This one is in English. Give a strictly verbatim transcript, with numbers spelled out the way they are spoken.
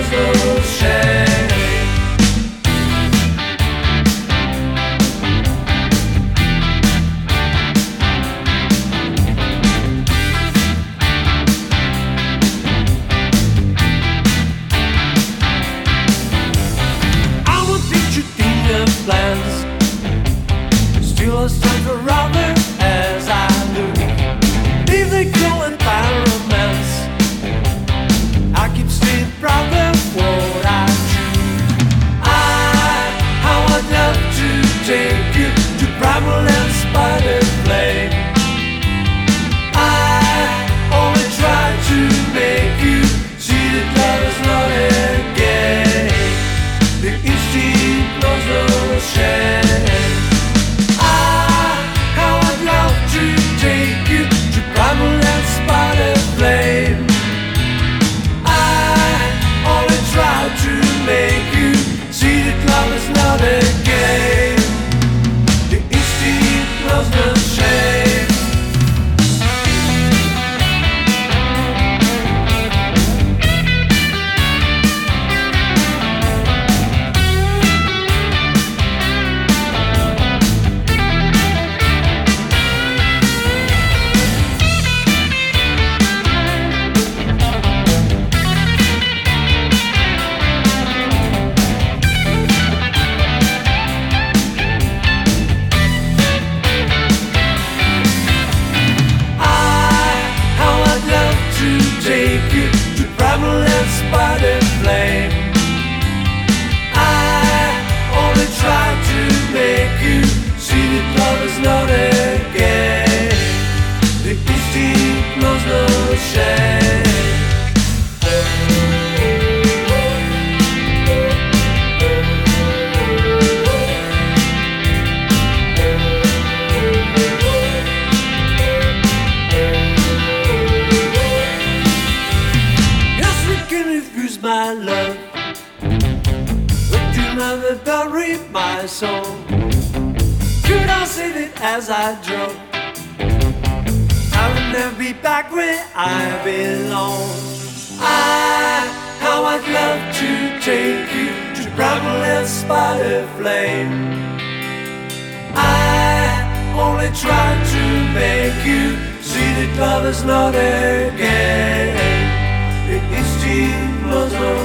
knows no shame. I will teach you dinner plans, still I stand for rather as I do. Leave the girl and find romance. I keep staying proud of what I choose. I, how I'd love to take you to primal and spider play. I only try to make you see that love is not a game. The instinct knows no shame. I, how I'd love to take you to primal and spider flame. Try to make you see that love is not a game. The instinct knows no shame. Take you to primal and spider flame. I only try to make you see that love is not a game. The instinct knows no shame. My love, but you never bury my soul. Could I say that as I drove, I would never be back where I belong. I, how I'd love to take you to primal and spider flame. I only try to make you see that love is not a game. The instinct knows no